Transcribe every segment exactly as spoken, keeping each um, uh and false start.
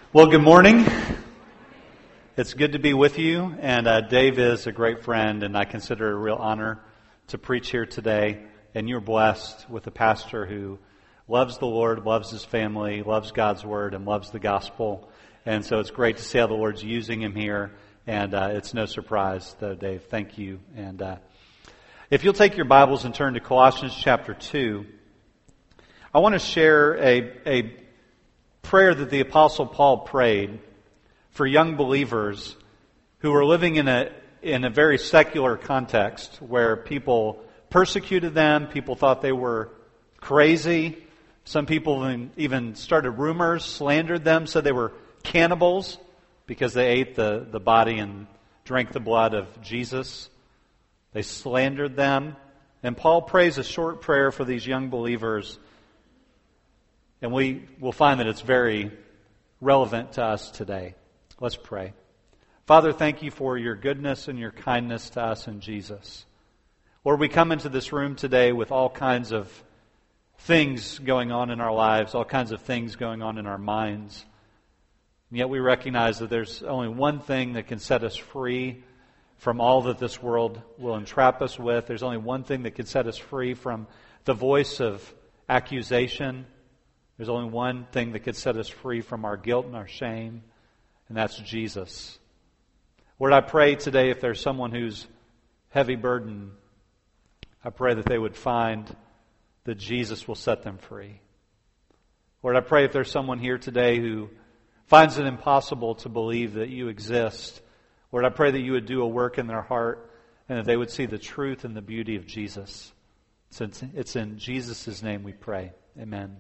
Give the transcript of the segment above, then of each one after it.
Well, good morning. It's good to be with you, and uh, Dave is a great friend, and I consider it a real honor to preach here today. And you're blessed with a pastor who loves the Lord, loves his family, loves God's Word, and loves the gospel. And so it's great to see how the Lord's using him here, and uh, it's no surprise, though, Dave. Thank you. And uh, if you'll take your Bibles and turn to Colossians chapter two, I want to share a a prayer that the Apostle Paul prayed for young believers who were living in a in a very secular context where people persecuted them, people thought they were crazy, some people even started rumors, slandered them, said they were cannibals because they ate the, the body and drank the blood of Jesus. They slandered them. And Paul prays a short prayer for these young believers. And we will find that it's very relevant to us today. Let's pray. Father, thank you for your goodness and your kindness to us in Jesus. Lord, we come into this room today with all kinds of things going on in our lives, all kinds of things going on in our minds. And yet we recognize that there's only one thing that can set us free from all that this world will entrap us with. There's only one thing that can set us free from the voice of accusation. There's only one thing that could set us free from our guilt and our shame, and that's Jesus. Lord, I pray today if there's someone who's heavy burden, I pray that they would find that Jesus will set them free. Lord, I pray if there's someone here today who finds it impossible to believe that you exist, Lord, I pray that you would do a work in their heart and that they would see the truth and the beauty of Jesus. Since it's in Jesus' name we pray. Amen.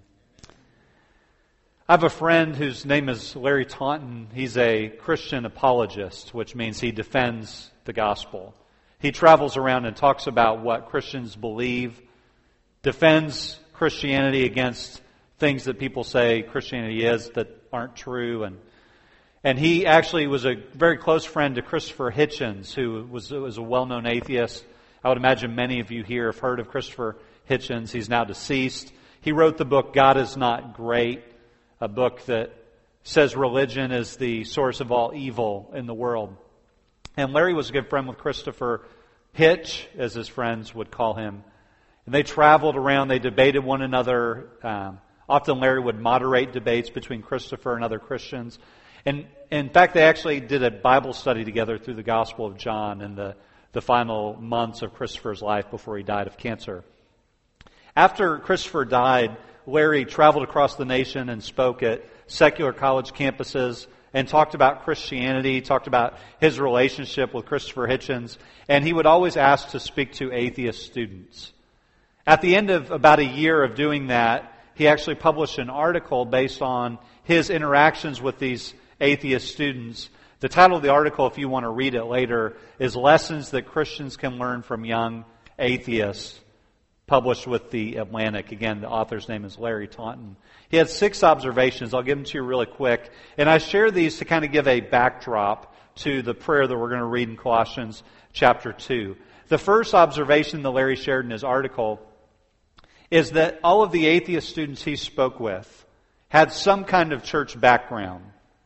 I have a friend whose name is Larry Taunton. He's a Christian apologist, which means he defends the gospel. He travels around and talks about what Christians believe, defends Christianity against things that people say Christianity is that aren't true. And and he actually was a very close friend to Christopher Hitchens, who was, was a well-known atheist. I would imagine many of you here have heard of Christopher Hitchens. He's now deceased. He wrote the book God Is Not Great, a book that says religion is the source of all evil in the world. And Larry was a good friend with Christopher Hitch, as his friends would call him. And they traveled around, they debated one another. Um, often Larry would moderate debates between Christopher and other Christians. And in fact, they actually did a Bible study together through the Gospel of John in the, the final months of Christopher's life before he died of cancer. After Christopher died, Larry traveled across the nation and spoke at secular college campuses and talked about Christianity, talked about his relationship with Christopher Hitchens, and he would always ask to speak to atheist students. At the end of about a year of doing that, he actually published an article based on his interactions with these atheist students. The title of the article, if you want to read it later, is Lessons That Christians Can Learn from Young Atheists, published with The Atlantic. Again, the author's name is Larry Taunton. He had six observations. I'll give them to you really quick. And I share these to kind of give a backdrop to the prayer that we're going to read in Colossians chapter two. The first observation that Larry shared in his article is that all of the atheist students he spoke with had some kind of church background.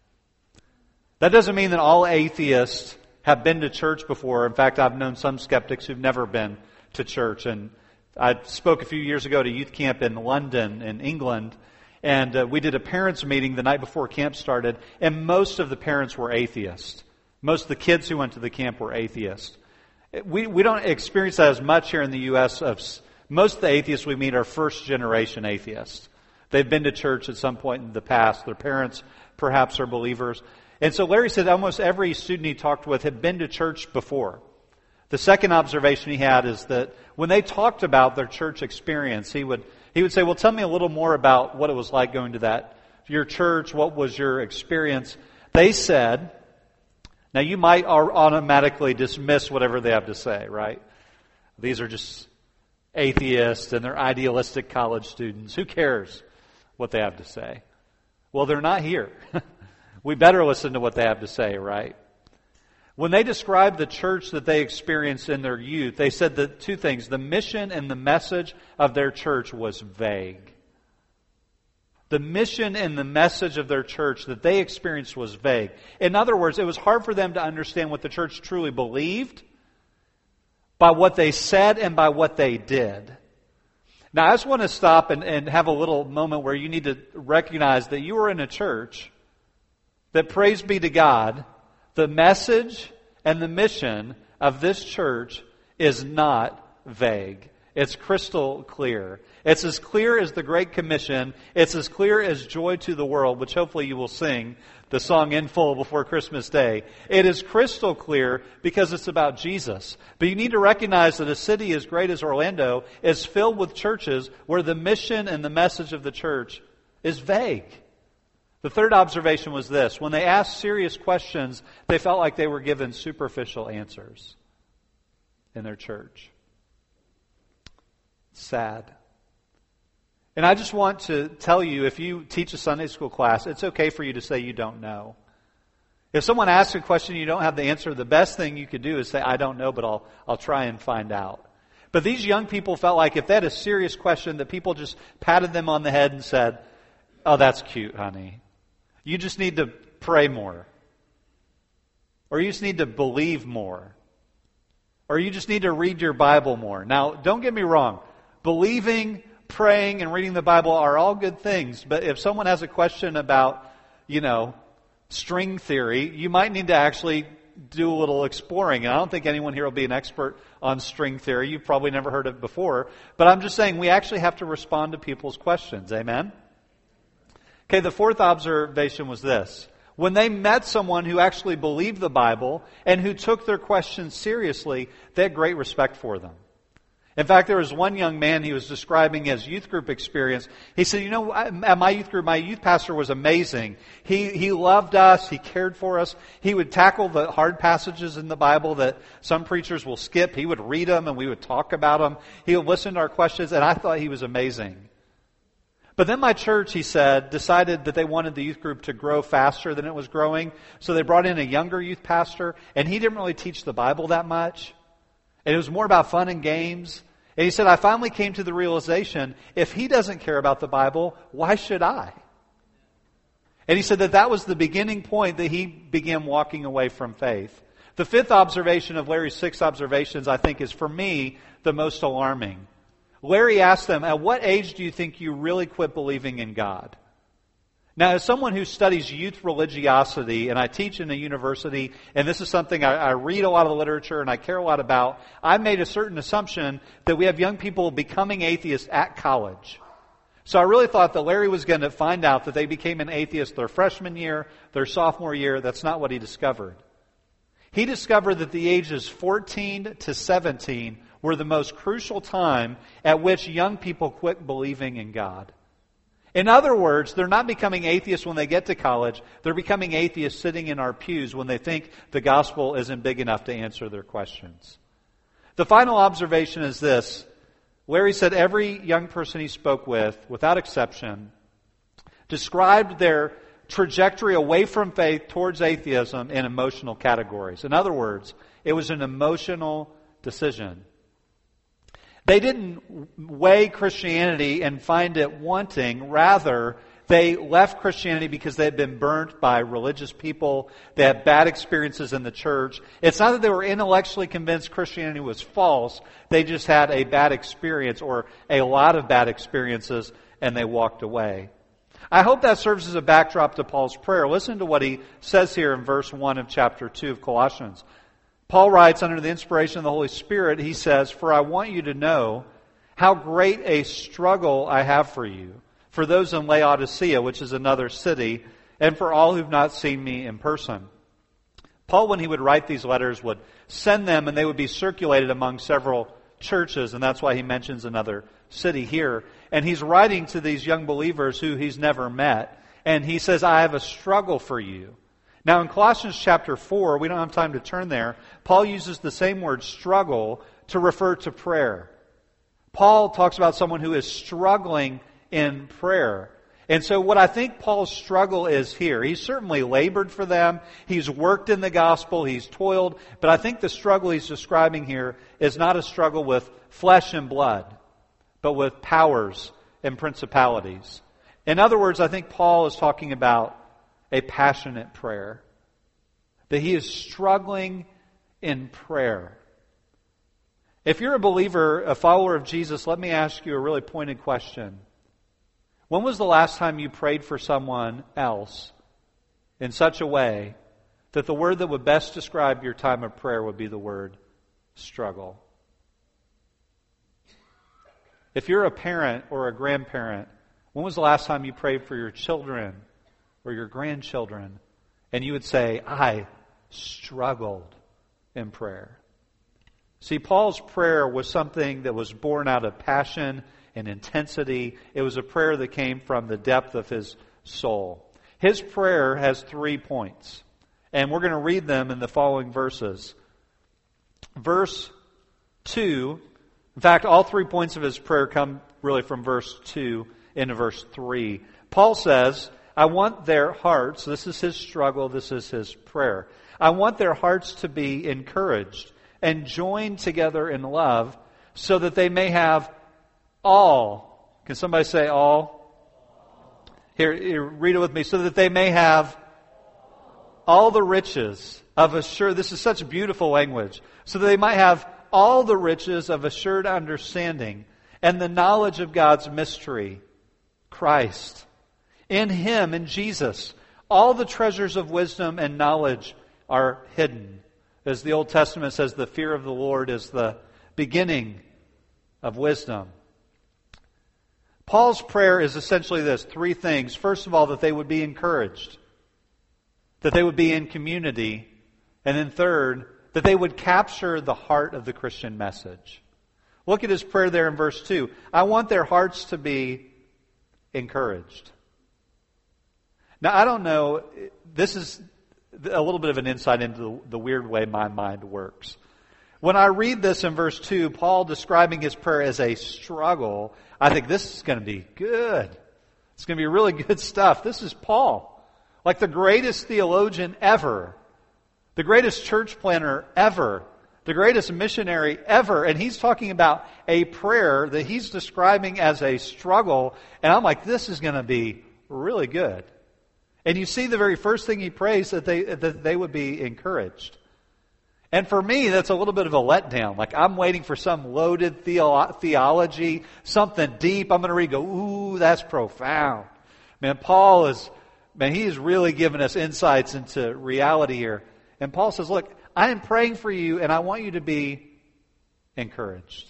That doesn't mean that all atheists have been to church before. In fact, I've known some skeptics who've never been to church. And I spoke a few years ago at a youth camp in London, in England, and uh, we did a parents' meeting the night before camp started, and most of the parents were atheists. Most of the kids who went to the camp were atheists. We we don't experience that as much here in the U S Of most of the atheists we meet are first-generation atheists. They've been to church at some point in the past. Their parents perhaps are believers. And so Larry said almost every student he talked with had been to church before. The second observation he had is that when they talked about their church experience, he would he would say, well, tell me a little more about what it was like going to that your church. What was your experience? They said, now you might automatically dismiss whatever they have to say, right? These are just atheists and they're idealistic college students. Who cares what they have to say? Well, they're not here. We better listen to what they have to say, right? When they described the church that they experienced in their youth, they said that two things. The mission and the message of their church was vague. The mission and the message of their church that they experienced was vague. In other words, it was hard for them to understand what the church truly believed by what they said and by what they did. Now, I just want to stop and, and have a little moment where you need to recognize that you are in a church that, praise be to God, the message and the mission of this church is not vague. It's crystal clear. It's as clear as the Great Commission. It's as clear as Joy to the World, which hopefully you will sing the song in full before Christmas Day. It is crystal clear because it's about Jesus. But you need to recognize that a city as great as Orlando is filled with churches where the mission and the message of the church is vague. The third observation was this. When they asked serious questions, they felt like they were given superficial answers in their church. Sad. And I just want to tell you, if you teach a Sunday school class, it's okay for you to say you don't know. If someone asks a question you don't have the answer, the best thing you could do is say, I don't know, but I'll I'll try and find out. But these young people felt like if they had a serious question, that people just patted them on the head and said, oh, that's cute, honey. You just need to pray more. Or you just need to believe more. Or you just need to read your Bible more. Now, don't get me wrong. Believing, praying, and reading the Bible are all good things. But if someone has a question about, you know, string theory, you might need to actually do a little exploring. And I don't think anyone here will be an expert on string theory. You've probably never heard of it before. But I'm just saying we actually have to respond to people's questions. Amen? Okay, the fourth observation was this. When they met someone who actually believed the Bible and who took their questions seriously, they had great respect for them. In fact, there was one young man, he was describing his youth group experience. He said, you know, at my youth group, my youth pastor was amazing. He he loved us. He cared for us. He would tackle the hard passages in the Bible that some preachers will skip. He would read them and we would talk about them. He would listen to our questions, and I thought he was amazing. But then my church, he said, decided that they wanted the youth group to grow faster than it was growing. So they brought in a younger youth pastor, and he didn't really teach the Bible that much. And it was more about fun and games. And he said, I finally came to the realization, if he doesn't care about the Bible, why should I? And he said that that was the beginning point that he began walking away from faith. The fifth observation of Larry's six observations, I think, is for me the most alarming. Larry asked them, at what age do you think you really quit believing in God? Now, as someone who studies youth religiosity, and I teach in a university, and this is something I, I read a lot of the literature and I care a lot about, I made a certain assumption that we have young people becoming atheists at college. So I really thought that Larry was going to find out that they became an atheist their freshman year, their sophomore year. That's not what he discovered. He discovered that the ages fourteen to seventeen were the most crucial time at which young people quit believing in God. In other words, they're not becoming atheists when they get to college. They're becoming atheists sitting in our pews when they think the gospel isn't big enough to answer their questions. The final observation is this. Larry said every young person he spoke with, without exception, described their trajectory away from faith towards atheism in emotional categories. In other words, it was an emotional decision. They didn't weigh Christianity and find it wanting. Rather, they left Christianity because they had been burnt by religious people. They had bad experiences in the church. It's not that they were intellectually convinced Christianity was false. They just had a bad experience or a lot of bad experiences, and they walked away. I hope that serves as a backdrop to Paul's prayer. Listen to what he says here in verse one of chapter two of Colossians. Paul writes under the inspiration of the Holy Spirit, he says, for I want you to know how great a struggle I have for you, for those in Laodicea, which is another city, and for all who've not seen me in person. Paul, when he would write these letters, would send them and they would be circulated among several churches, and that's why he mentions another city here. And he's writing to these young believers who he's never met, and he says, I have a struggle for you. Now in Colossians chapter four, we don't have time to turn there, Paul uses the same word struggle to refer to prayer. Paul talks about someone who is struggling in prayer. And so what I think Paul's struggle is here, he's certainly labored for them, he's worked in the gospel, he's toiled, but I think the struggle he's describing here is not a struggle with flesh and blood, but with powers and principalities. In other words, I think Paul is talking about a passionate prayer. That he is struggling in prayer. If you're a believer, a follower of Jesus, let me ask you a really pointed question. When was the last time you prayed for someone else in such a way that the word that would best describe your time of prayer would be the word struggle? If you're a parent or a grandparent, when was the last time you prayed for your children or your grandchildren and you would say, I struggled in prayer? See, Paul's prayer was something that was born out of passion and intensity. It was a prayer that came from the depth of his soul. His prayer has three points, and we're going to read them in the following verses. Verse two, in fact, all three points of his prayer come really from verse two into verse three. Paul says, I want their hearts, this is his struggle, this is his prayer. I want their hearts to be encouraged and joined together in love so that they may have all. Can somebody say all? Here, here, read it with me. So that they may have all the riches of assured, this is such beautiful language. So that they might have all the riches of assured understanding and the knowledge of God's mystery, Christ. In Him, in Jesus, all the treasures of wisdom and knowledge are hidden. As the Old Testament says, the fear of the Lord is the beginning of wisdom. Paul's prayer is essentially this, three things. First of all, that they would be encouraged, that they would be in community, and then third, that they would capture the heart of the Christian message. Look at his prayer there in verse two. I want their hearts to be encouraged. Now, I don't know, this is a little bit of an insight into the, the weird way my mind works. When I read this in verse two, Paul describing his prayer as a struggle, I think this is going to be good. It's going to be really good stuff. This is Paul, like the greatest theologian ever, the greatest church planner ever, the greatest missionary ever, and he's talking about a prayer that he's describing as a struggle, and I'm like, this is going to be really good. And you see the very first thing he prays, that they that they would be encouraged. And for me, that's a little bit of a letdown. Like, I'm waiting for some loaded theo- theology, something deep. I'm going to read, go, ooh, that's profound. Man, Paul is, man, he is really giving us insights into reality here. And Paul says, look, I am praying for you, and I want you to be encouraged.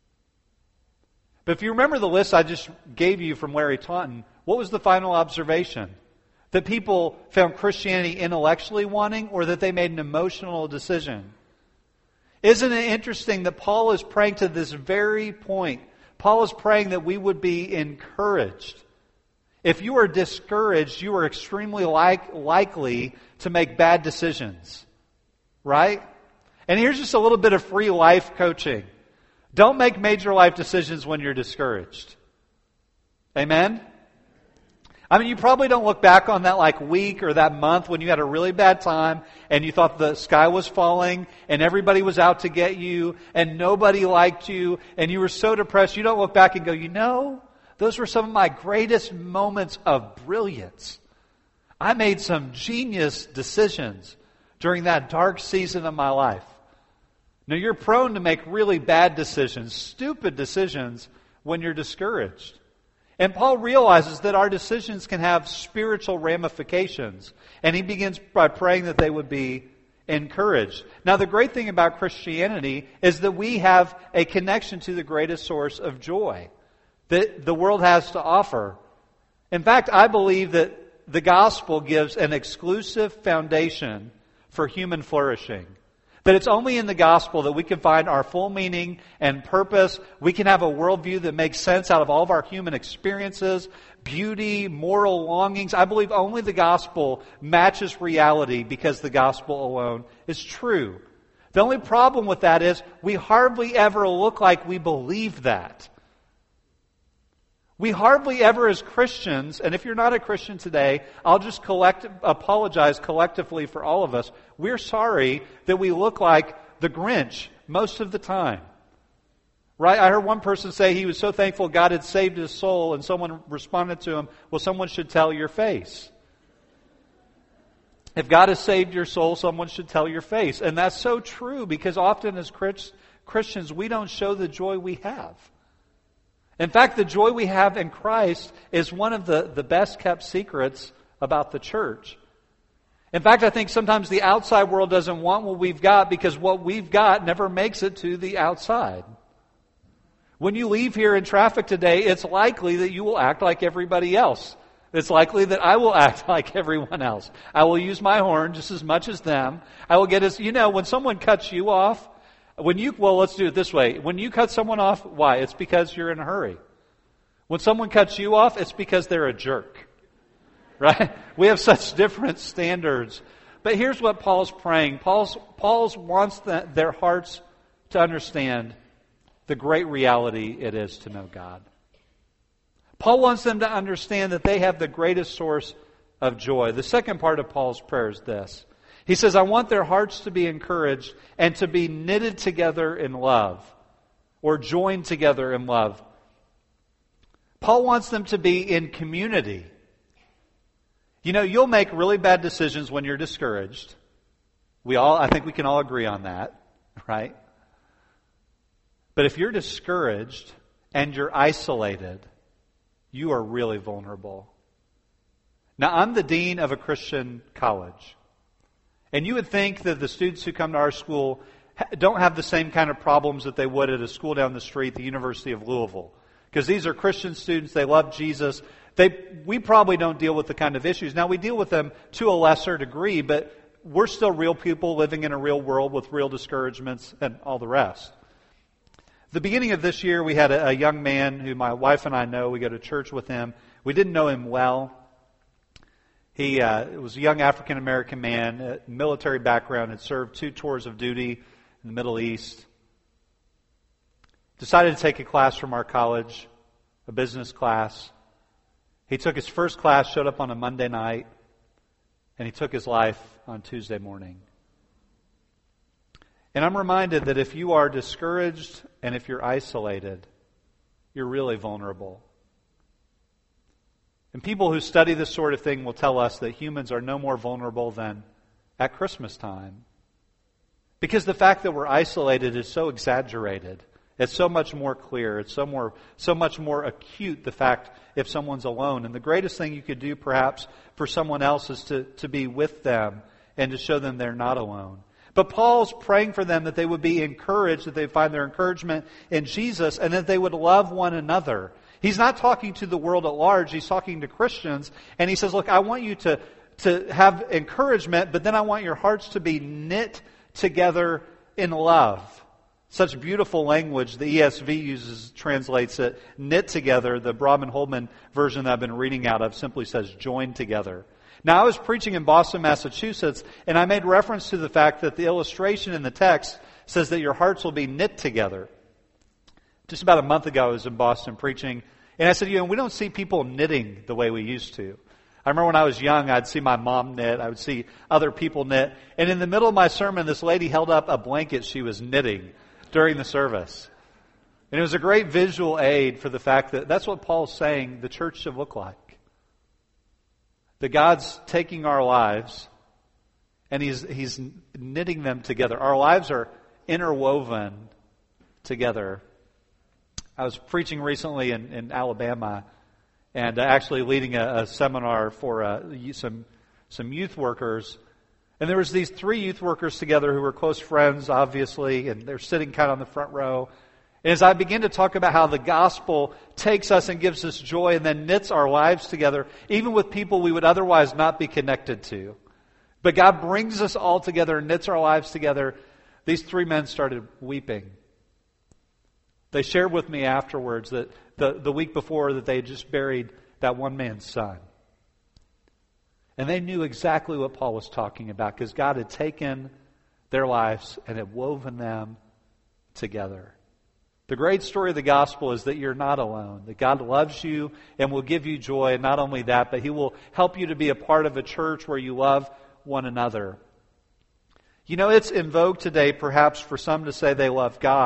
But if you remember the list I just gave you from Larry Taunton, what was the final observation? That people found Christianity intellectually wanting, or that they made an emotional decision? Isn't it interesting that Paul is praying to this very point? Paul is praying that we would be encouraged. If you are discouraged, you are extremely like, likely to make bad decisions. Right? And here's just a little bit of free life coaching. Don't make major life decisions when you're discouraged. Amen? I mean, you probably don't look back on that like week or that month when you had a really bad time and you thought the sky was falling and everybody was out to get you and nobody liked you and you were so depressed. You don't look back and go, you know, those were some of my greatest moments of brilliance. I made some genius decisions during that dark season of my life. Now, you're prone to make really bad decisions, stupid decisions, when you're discouraged. And Paul realizes that our decisions can have spiritual ramifications. And he begins by praying that they would be encouraged. Now, the great thing about Christianity is that we have a connection to the greatest source of joy that the world has to offer. In fact, I believe that the gospel gives an exclusive foundation for human flourishing. That it's only in the gospel that we can find our full meaning and purpose. We can have a worldview that makes sense out of all of our human experiences, beauty, moral longings. I believe only the gospel matches reality because the gospel alone is true. The only problem with that is we hardly ever look like we believe that. We hardly ever as Christians, and if you're not a Christian today, I'll just collect, apologize collectively for all of us. We're sorry that we look like the Grinch most of the time. Right? I heard one person say he was so thankful God had saved his soul, and someone responded to him, well, someone should tell your face. If God has saved your soul, someone should tell your face. And that's so true, because often as Christians, we don't show the joy we have. In fact, the joy we have in Christ is one of the, the best kept secrets about the church. In fact, I think sometimes the outside world doesn't want what we've got because what we've got never makes it to the outside. When you leave here in traffic today, it's likely that you will act like everybody else. It's likely that I will act like everyone else. I will use my horn just as much as them. I will get as, you know, when someone cuts you off, when you, well, let's do it this way. When you cut someone off, why? It's because you're in a hurry. When someone cuts you off, it's because they're a jerk. Right? We have such different standards. But here's what Paul's praying. Paul's, Paul's wants the, their hearts to understand the great reality it is to know God. Paul wants them to understand that they have the greatest source of joy. The second part of Paul's prayer is this. He says, I want their hearts to be encouraged and to be knitted together in love, or joined together in love. Paul wants them to be in community. You know, you'll make really bad decisions when you're discouraged. We all, I think we can all agree on that, right? But if you're discouraged and you're isolated, you are really vulnerable. Now, I'm the dean of a Christian college. And you would think that the students who come to our school don't have the same kind of problems that they would at a school down the street, the University of Louisville. Because these are Christian students, they love Jesus. They, we probably don't deal with the kind of issues. Now, we deal with them to a lesser degree, but we're still real people living in a real world with real discouragements and all the rest. The beginning of this year, we had a, a young man who my wife and I know. We go to church with him. We didn't know him well. He uh, was a young African-American man, a military background, had served two tours of duty in the Middle East. Decided to take a class from our college, a business class. He took his first class, showed up on a Monday night, and he took his life on Tuesday morning. And I'm reminded that if you are discouraged and if you're isolated, you're really vulnerable. And people who study this sort of thing will tell us that humans are no more vulnerable than at Christmas time. Because the fact that we're isolated is so exaggerated. It's so much more clear. It's so more, so much more acute, the fact if someone's alone. And the greatest thing you could do perhaps for someone else is to, to be with them and to show them they're not alone. But Paul's praying for them that they would be encouraged, that they find their encouragement in Jesus, and that they would love one another. He's not talking to the world at large. He's talking to Christians. And he says, look, I want you to, to have encouragement, but then I want your hearts to be knit together in love. Such beautiful language. The E S V uses, translates it, knit together. The Brahman-Holman version that I've been reading out of simply says joined together. Now, I was preaching in Boston, Massachusetts, and I made reference to the fact that the illustration in the text says that your hearts will be knit together. Just about a month ago, I was in Boston preaching, and I said, you know, we don't see people knitting the way we used to. I remember when I was young, I'd see my mom knit, I would see other people knit, and in the middle of my sermon, this lady held up a blanket she was knitting during the service. And it was a great visual aid for the fact that that's what Paul's saying the church should look like. That God's taking our lives and He's He's knitting them together. Our lives are interwoven together. I was preaching recently in, in Alabama and actually leading a, a seminar for uh, some some youth workers. And there was these three youth workers together who were close friends, obviously, and they're sitting kind of on the front row. And as I begin to talk about how the gospel takes us and gives us joy and then knits our lives together, even with people we would otherwise not be connected to. But God brings us all together and knits our lives together. These three men started weeping. They shared with me afterwards that the, the week before that they had just buried that one man's son. And they knew exactly what Paul was talking about because God had taken their lives and had woven them together. The great story of the gospel is that you're not alone, that God loves you and will give you joy. And not only that, but He will help you to be a part of a church where you love one another. You know, it's in vogue today perhaps for some to say they love God,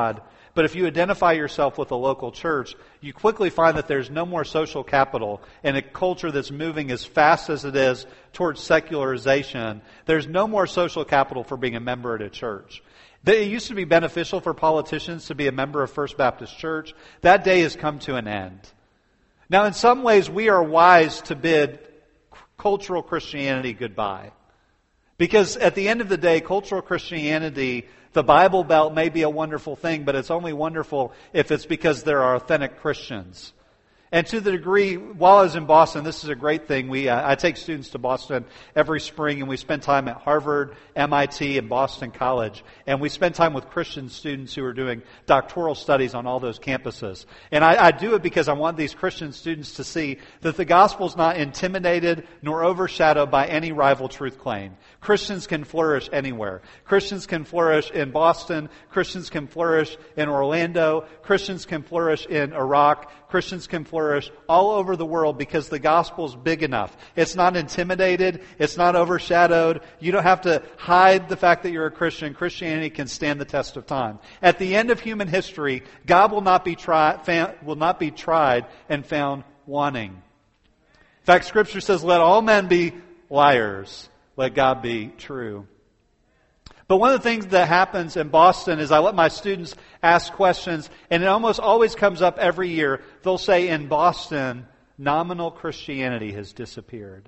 But if you identify yourself with a local church, you quickly find that there's no more social capital in a culture that's moving as fast as it is towards secularization. There's no more social capital for being a member at a church. It used to be beneficial for politicians to be a member of First Baptist Church. That day has come to an end. Now, in some ways, we are wise to bid cultural Christianity goodbye. Because at the end of the day, cultural Christianity, the Bible Belt may be a wonderful thing, but it's only wonderful if it's because there are authentic Christians. And to the degree, while I was in Boston, this is a great thing. We uh, I take students to Boston every spring, and we spend time at Harvard, M I T, and Boston College. And we spend time with Christian students who are doing doctoral studies on all those campuses. And I, I do it because I want these Christian students to see that the gospel is not intimidated nor overshadowed by any rival truth claim. Christians can flourish anywhere. Christians can flourish in Boston. Christians can flourish in Orlando. Christians can flourish in Iraq. Christians can flourish all over the world because the gospel is big enough. It's not intimidated. It's not overshadowed. You don't have to hide the fact that you're a Christian. Christianity can stand the test of time. At the end of human history, God will not be tried, will not be tried and found wanting. In fact, Scripture says, "Let all men be liars. Let God be true." But one of the things that happens in Boston is I let my students ask questions, and it almost always comes up every year. They'll say, in Boston, nominal Christianity has disappeared.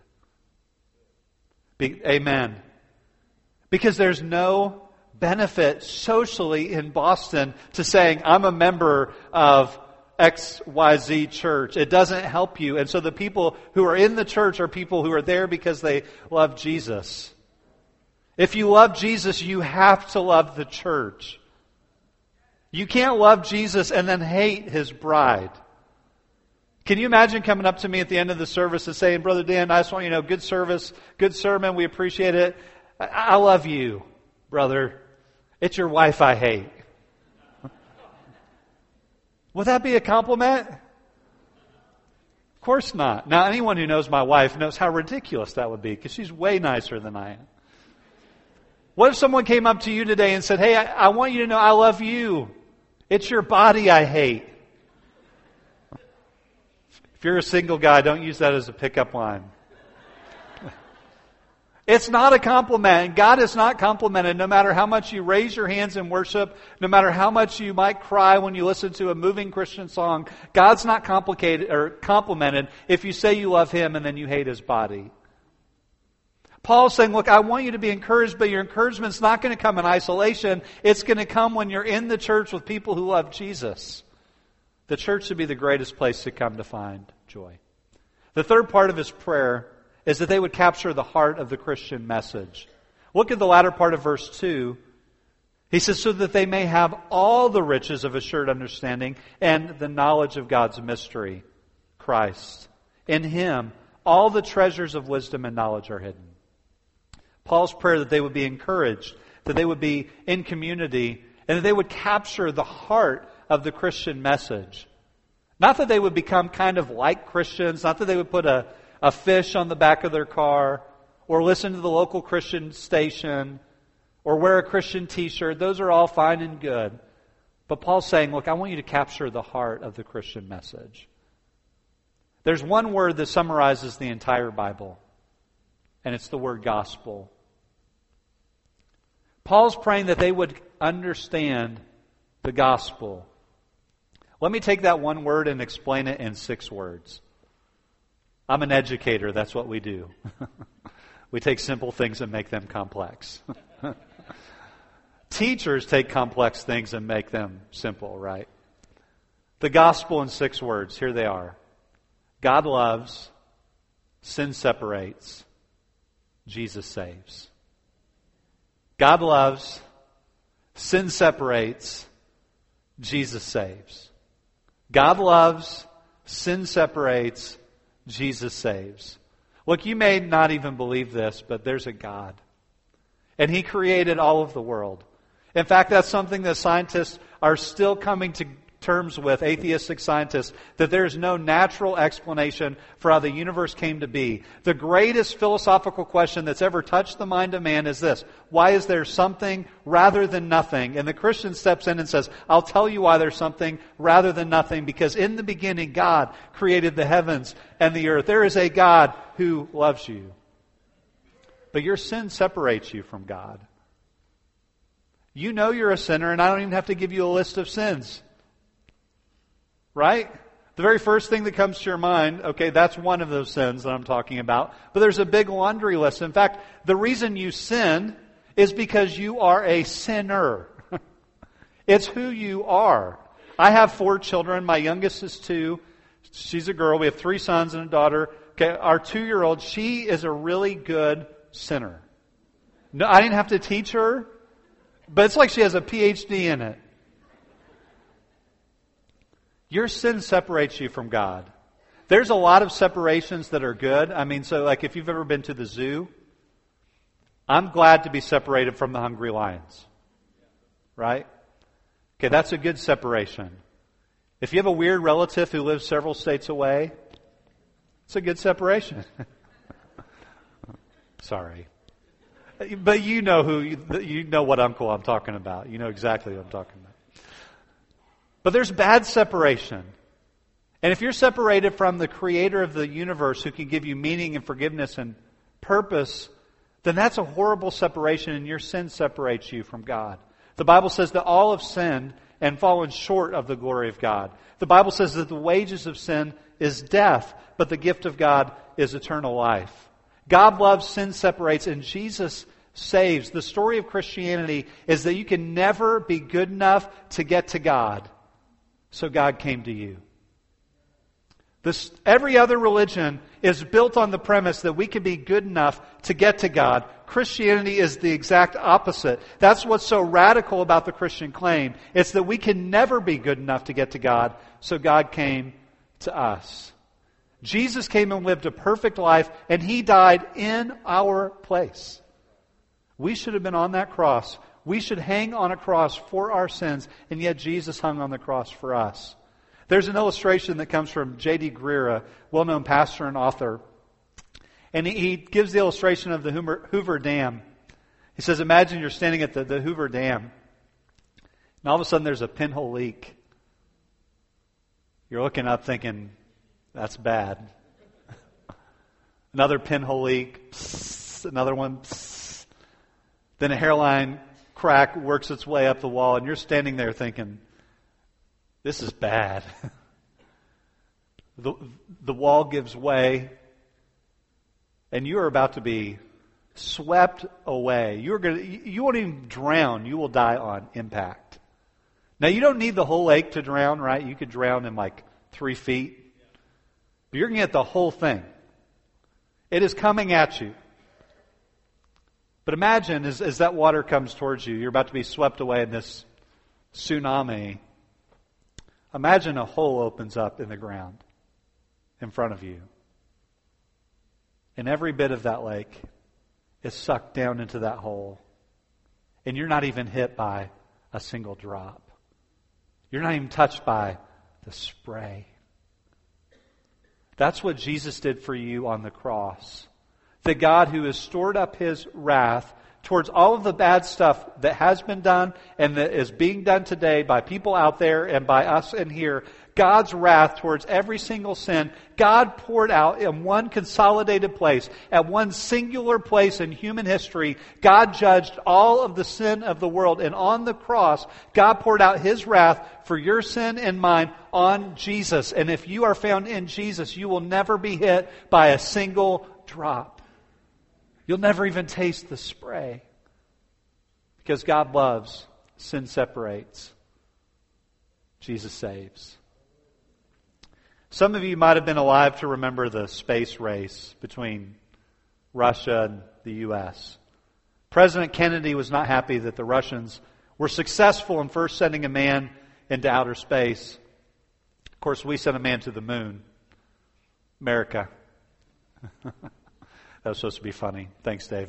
Be- Amen. Because there's no benefit socially in Boston to saying, I'm a member of X Y Z church. It doesn't help you. And so the people who are in the church are people who are there because they love Jesus. If you love Jesus, you have to love the church. You can't love Jesus and then hate His bride. Can you imagine coming up to me at the end of the service and saying, Brother Dan, I just want you to know, good service, good sermon, we appreciate it. I, I love you, brother. It's your wife I hate. Would that be a compliment? Of course not. Now, anyone who knows my wife knows how ridiculous that would be because she's way nicer than I am. What if someone came up to you today and said, hey, I, I want you to know I love you. It's your body I hate. If you're a single guy, don't use that as a pickup line. It's not a compliment. God is not complimented no matter how much you raise your hands in worship, no matter how much you might cry when you listen to a moving Christian song. God's not complicated or complimented if you say you love Him and then you hate His body. Paul's saying, look, I want you to be encouraged, but your encouragement's not going to come in isolation. It's going to come when you're in the church with people who love Jesus. The church should be the greatest place to come to find joy. The third part of his prayer is that they would capture the heart of the Christian message. Look at the latter part of verse two. He says, so that they may have all the riches of assured understanding and the knowledge of God's mystery, Christ. In Him, all the treasures of wisdom and knowledge are hidden. Paul's prayer that they would be encouraged, that they would be in community, and that they would capture the heart of the Christian message. Not that they would become kind of like Christians, not that they would put a, a fish on the back of their car, or listen to the local Christian station, or wear a Christian t-shirt. Those are all fine and good. But Paul's saying, look, I want you to capture the heart of the Christian message. There's one word that summarizes the entire Bible, and it's the word gospel. Paul's praying that they would understand the gospel. Let me take that one word and explain it in six words. I'm an educator, that's what we do. We take simple things and make them complex. Teachers take complex things and make them simple, right? The gospel in six words, here they are. God loves, sin separates, Jesus saves. God loves, sin separates, Jesus saves. God loves, sin separates, Jesus saves. Look, you may not even believe this, but there's a God. And He created all of the world. In fact, that's something that scientists are still coming to terms with atheistic scientists that there is no natural explanation for how the universe came to be. The greatest philosophical question that's ever touched the mind of man is this: why is there something rather than nothing? And the Christian steps in and says, I'll tell you why there's something rather than nothing, because in the beginning God created the heavens and the earth. There is a God who loves you. But your sin separates you from God. You know you're a sinner, and I don't even have to give you a list of sins. Right? The very first thing that comes to your mind, okay, that's one of those sins that I'm talking about. But there's a big laundry list. In fact, the reason you sin is because you are a sinner. It's who you are. I have four children. My youngest is two. She's a girl. We have three sons and a daughter. Okay, our two-year-old, she is a really good sinner. No, I didn't have to teach her, but it's like she has a P H D in it. Your sin separates you from God. There's a lot of separations that are good. I mean, so like if you've ever been to the zoo, I'm glad to be separated from the hungry lions. Right? Okay, that's a good separation. If you have a weird relative who lives several states away, it's a good separation. Sorry. But you know who, you know what uncle I'm talking about. You know exactly what I'm talking about. But there's bad separation. And if you're separated from the creator of the universe who can give you meaning and forgiveness and purpose, then that's a horrible separation, and your sin separates you from God. The Bible says that all have sinned and fallen short of the glory of God. The Bible says that the wages of sin is death, but the gift of God is eternal life. God loves, sin separates, and Jesus saves. The story of Christianity is that you can never be good enough to get to God. So God came to you. This, every other religion is built on the premise that we can be good enough to get to God. Christianity is the exact opposite. That's what's so radical about the Christian claim. It's that we can never be good enough to get to God, so God came to us. Jesus came and lived a perfect life, and He died in our place. We should have been on that cross. We should hang on a cross for our sins, and yet Jesus hung on the cross for us. There's an illustration that comes from J D Greer, a well-known pastor and author. And he, he gives the illustration of the Hoover, Hoover Dam. He says, imagine you're standing at the, the Hoover Dam, and all of a sudden there's a pinhole leak. You're looking up thinking, that's bad. Another pinhole leak, psst, another one, psst. Then a hairline crack works its way up the wall, and you're standing there thinking, this is bad. the, the wall gives way, and you are about to be swept away. You're going to, you won't even drown. You will die on impact. Now, you don't need the whole lake to drown, right? You could drown in like three feet. But you're going to get the whole thing. It is coming at you. But imagine as, as that water comes towards you, you're about to be swept away in this tsunami. Imagine a hole opens up in the ground in front of you. And every bit of that lake is sucked down into that hole. And you're not even hit by a single drop. You're not even touched by the spray. That's what Jesus did for you on the cross. The God who has stored up His wrath towards all of the bad stuff that has been done and that is being done today by people out there and by us in here. God's wrath towards every single sin, God poured out in one consolidated place, at one singular place in human history. God judged all of the sin of the world, and on the cross, God poured out His wrath for your sin and mine on Jesus. And if you are found in Jesus, you will never be hit by a single drop. You'll never even taste the spray. Because God loves, sin separates, Jesus saves. Some of you might have been alive to remember the space race between Russia and the U S. President Kennedy was not happy that the Russians were successful in first sending a man into outer space. Of course, we sent a man to the moon. America. That was supposed to be funny. Thanks, Dave.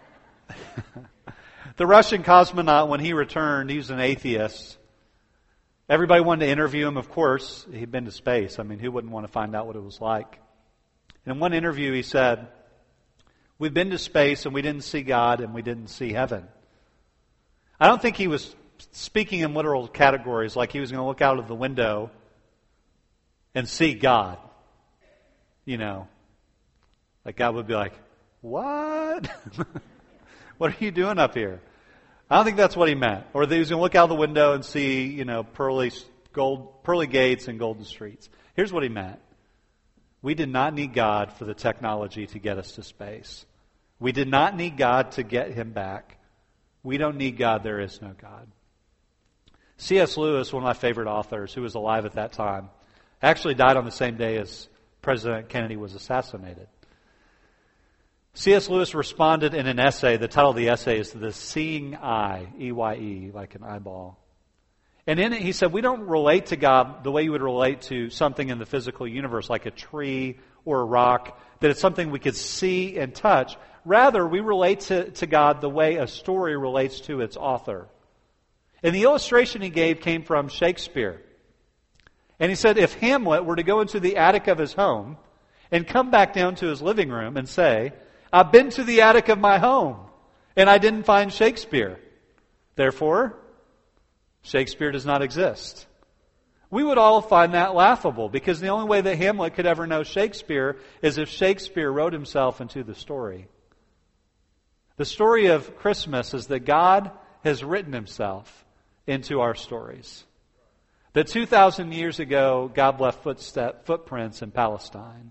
The Russian cosmonaut, when he returned, he was an atheist. Everybody wanted to interview him, of course. He'd been to space. I mean, who wouldn't want to find out what it was like? And in one interview he said, we've been to space and we didn't see God and we didn't see heaven. I don't think he was speaking in literal categories, like he was going to look out of the window and see God. You know, like God would be like, what? What are you doing up here? I don't think that's what he meant. Or that he was going to look out the window and see, you know, pearly gold, pearly gates and golden streets. Here's what he meant. We did not need God for the technology to get us to space. We did not need God to get him back. We don't need God. There is no God. C S Lewis, one of my favorite authors, who was alive at that time, actually died on the same day as President Kennedy was assassinated. C S Lewis responded in an essay. The title of the essay is The Seeing Eye, E Y E, like an eyeball. And in it he said, we don't relate to God the way you would relate to something in the physical universe, like a tree or a rock, that it's something we could see and touch. Rather, we relate to, to God the way a story relates to its author. And the illustration he gave came from Shakespeare. And he said, if Hamlet were to go into the attic of his home and come back down to his living room and say, I've been to the attic of my home and I didn't find Shakespeare. Therefore, Shakespeare does not exist. We would all find that laughable, because the only way that Hamlet could ever know Shakespeare is if Shakespeare wrote himself into the story. The story of Christmas is that God has written himself into our stories. That two thousand years ago, God left footstep, footprints in Palestine.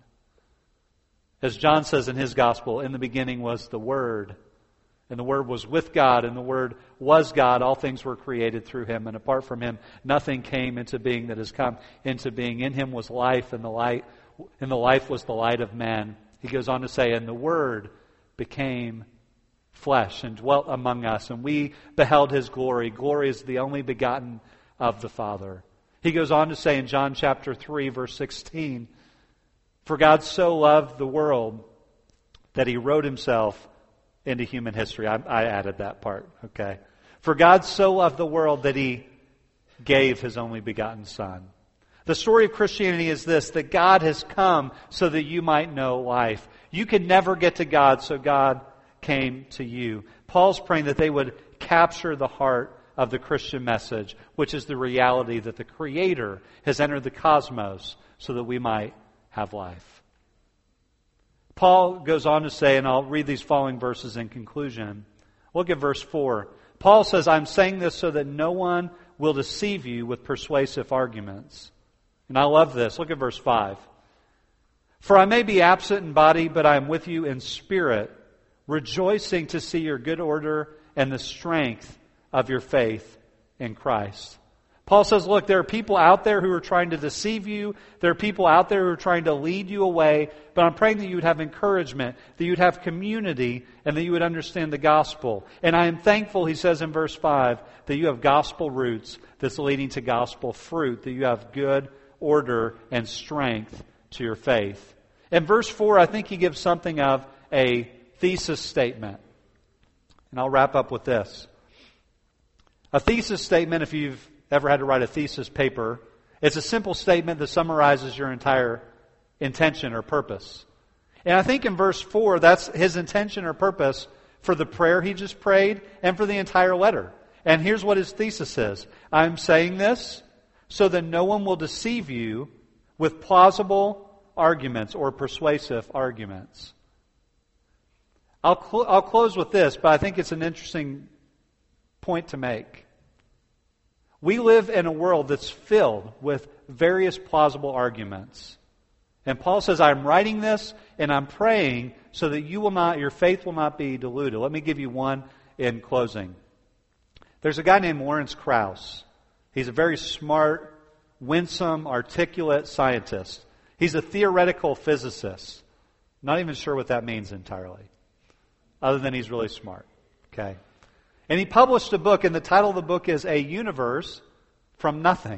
As John says in his gospel, in the beginning was the Word, and the Word was with God, and the Word was God. All things were created through Him, and apart from Him, nothing came into being that has come into being. In Him was life, and the light, and the life was the light of man. He goes on to say, and the Word became flesh and dwelt among us, and we beheld His glory. Glory is the only begotten of the Father. He goes on to say in John chapter three, verse sixteen, for God so loved the world that He wrote Himself into human history. I, I added that part, okay? For God so loved the world that He gave His only begotten Son. The story of Christianity is this, that God has come so that you might know life. You can never get to God, so God came to you. Paul's praying that they would capture the heart of the Christian message, which is the reality that the Creator has entered the cosmos so that we might have life. Paul goes on to say, and I'll read these following verses in conclusion. Look at verse four. Paul says, I'm saying this so that no one will deceive you with persuasive arguments. And I love this. Look at verse five. For I may be absent in body, but I am with you in spirit, rejoicing to see your good order and the strength of your faith in Christ. Paul says, look, there are people out there who are trying to deceive you. There are people out there who are trying to lead you away. But I'm praying that you would have encouragement, that you would have community, and that you would understand the gospel. And I am thankful, he says in verse five, that you have gospel roots that's leading to gospel fruit, that you have good order and strength to your faith. In verse four, I think he gives something of a thesis statement. And I'll wrap up with this. A thesis statement, if you've ever had to write a thesis paper, it's a simple statement that summarizes your entire intention or purpose. And I think in verse four, that's his intention or purpose for the prayer he just prayed and for the entire letter. And here's what his thesis is. I'm saying this so that no one will deceive you with plausible arguments or persuasive arguments. I'll, cl- I'll close with this, but I think it's an interesting point to make. We live in a world that's filled with various plausible arguments. And Paul says, I'm writing this and I'm praying so that you will not, your faith will not be diluted. Let me give you one in closing. There's a guy named Lawrence Krauss. He's a very smart, winsome, articulate scientist. He's a theoretical physicist. Not even sure what that means entirely, other than he's really smart. Okay. And he published a book, and the title of the book is A Universe from Nothing.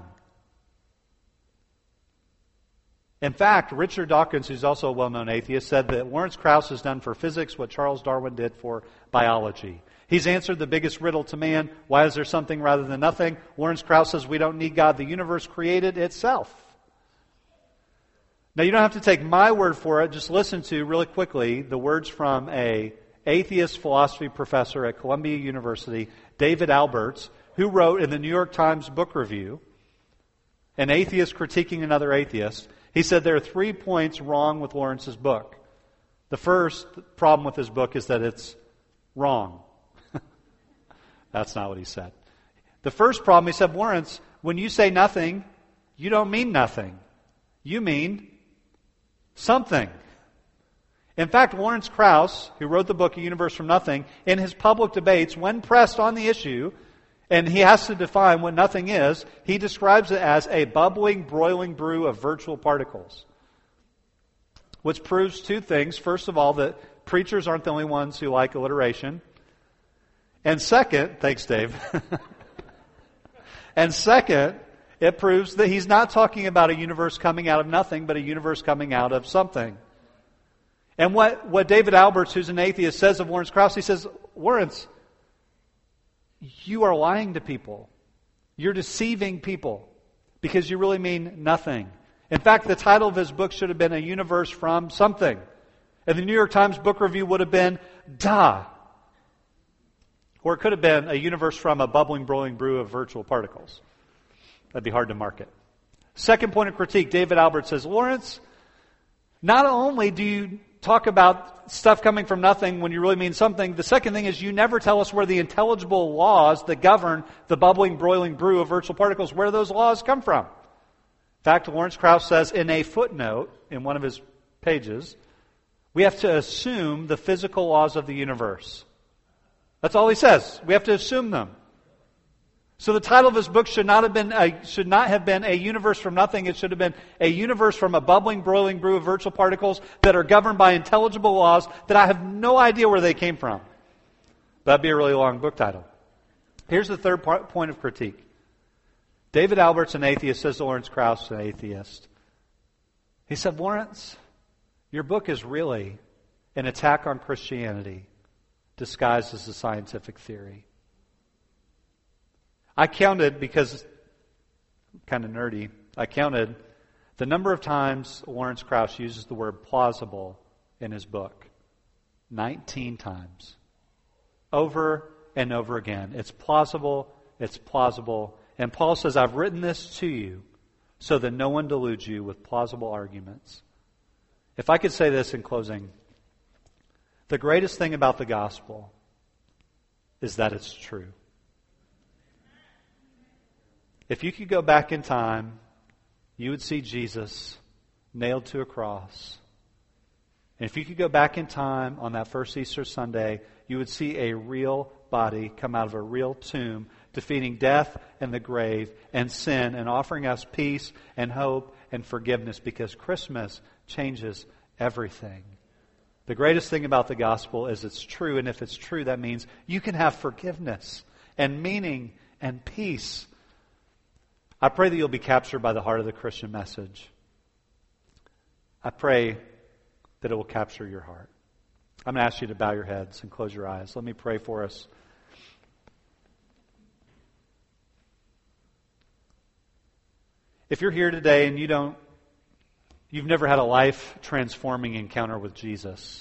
In fact, Richard Dawkins, who's also a well-known atheist, said that Lawrence Krauss has done for physics what Charles Darwin did for biology. He's answered the biggest riddle to man. Why is there something rather than nothing? Lawrence Krauss says we don't need God. The universe created itself. Now, you don't have to take my word for it. Just listen to, really quickly, the words from a atheist philosophy professor at Columbia University, David Alberts, who wrote in the New York Times Book Review, an atheist critiquing another atheist. He said there are three points wrong with Lawrence's book. The first problem with his book is that it's wrong. That's not what he said. The first problem, he said, Lawrence, when you say nothing, you don't mean nothing. You mean something. In fact, Lawrence Krauss, who wrote the book A Universe from Nothing, in his public debates, when pressed on the issue, and he has to define what nothing is, he describes it as a bubbling, broiling brew of virtual particles. Which proves two things. First of all, that preachers aren't the only ones who like alliteration. And second, thanks Dave. And second, it proves that he's not talking about a universe coming out of nothing, but a universe coming out of something. And what, what David Alberts, who's an atheist, says of Lawrence Krauss, he says, Lawrence, you are lying to people. You're deceiving people because you really mean nothing. In fact, the title of his book should have been A Universe from Something. And the New York Times Book Review would have been, Duh. Or it could have been A Universe from a bubbling, broiling brew of virtual particles. That'd be hard to market. Second point of critique, David Alberts says, Lawrence, not only do you talk about stuff coming from nothing when you really mean something, the second thing is you never tell us where the intelligible laws that govern the bubbling, broiling brew of virtual particles, where those laws come from. In fact, Lawrence Krauss says in a footnote in one of his pages, we have to assume the physical laws of the universe. That's all he says. We have to assume them. So the title of his book should not have been a, should not have been A Universe from Nothing. It should have been A Universe from a bubbling, broiling brew of virtual particles that are governed by intelligible laws that I have no idea where they came from. That'd be a really long book title. Here's the third part, point of critique. David Alberts, an atheist, says to Lawrence Krauss, an atheist. He said, Lawrence, your book is really an attack on Christianity disguised as a scientific theory. I counted, because I'm kind of nerdy, I counted the number of times Lawrence Krauss uses the word plausible in his book. nineteen times. Over and over again. It's plausible, it's plausible. And Paul says, I've written this to you so that no one deludes you with plausible arguments. If I could say this in closing, the greatest thing about the gospel is that it's true. If you could go back in time, you would see Jesus nailed to a cross. And if you could go back in time on that first Easter Sunday, you would see a real body come out of a real tomb, defeating death and the grave and sin and offering us peace and hope and forgiveness, because Christmas changes everything. The greatest thing about the gospel is it's true, and if it's true, that means you can have forgiveness and meaning and peace. I pray that you'll be captured by the heart of the Christian message. I pray that it will capture your heart. I'm going to ask you to bow your heads and close your eyes. Let me pray for us. If you're here today and you don't, you've never had a life-transforming encounter with Jesus,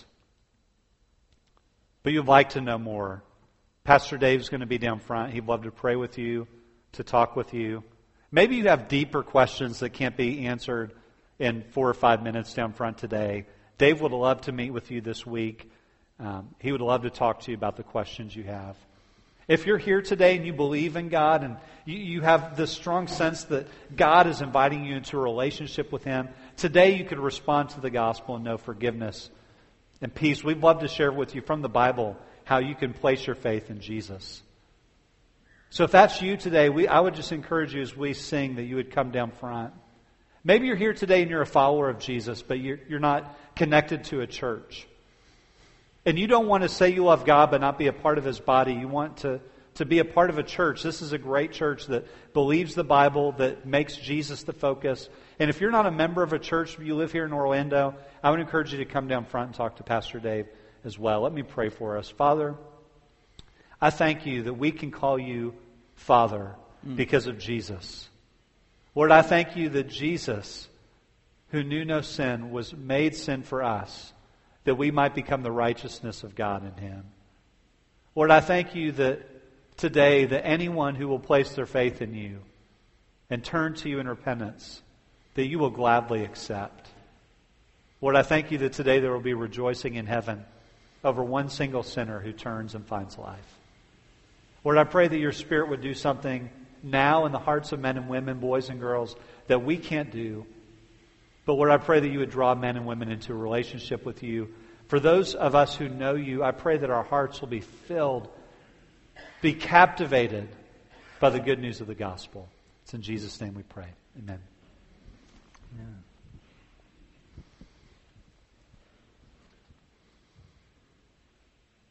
but you'd like to know more, Pastor Dave's going to be down front. He'd love to pray with you, to talk with you. Maybe you have deeper questions that can't be answered in four or five minutes down front today. Dave would love to meet with you this week. Um, he would love to talk to you about the questions you have. If you're here today and you believe in God and you, you have this strong sense that God is inviting you into a relationship with Him, today you could respond to the gospel and know forgiveness and peace. We'd love to share with you from the Bible how you can place your faith in Jesus. So if that's you today, we, I would just encourage you as we sing that you would come down front. Maybe you're here today and you're a follower of Jesus, but you're, you're not connected to a church. And you don't want to say you love God but not be a part of His body. You want to, to be a part of a church. This is a great church that believes the Bible, that makes Jesus the focus. And if you're not a member of a church, you live here in Orlando, I would encourage you to come down front and talk to Pastor Dave as well. Let me pray for us. Father, I thank you that we can call you Father mm. because of Jesus. Lord, I thank you that Jesus, who knew no sin, was made sin for us, that we might become the righteousness of God in Him. Lord, I thank you that today, that anyone who will place their faith in you and turn to you in repentance, that you will gladly accept. Lord, I thank you that today there will be rejoicing in heaven over one single sinner who turns and finds life. Lord, I pray that your Spirit would do something now in the hearts of men and women, boys and girls, that we can't do. But Lord, I pray that you would draw men and women into a relationship with you. For those of us who know you, I pray that our hearts will be filled, be captivated by the good news of the gospel. It's in Jesus' name we pray. Amen. Yeah.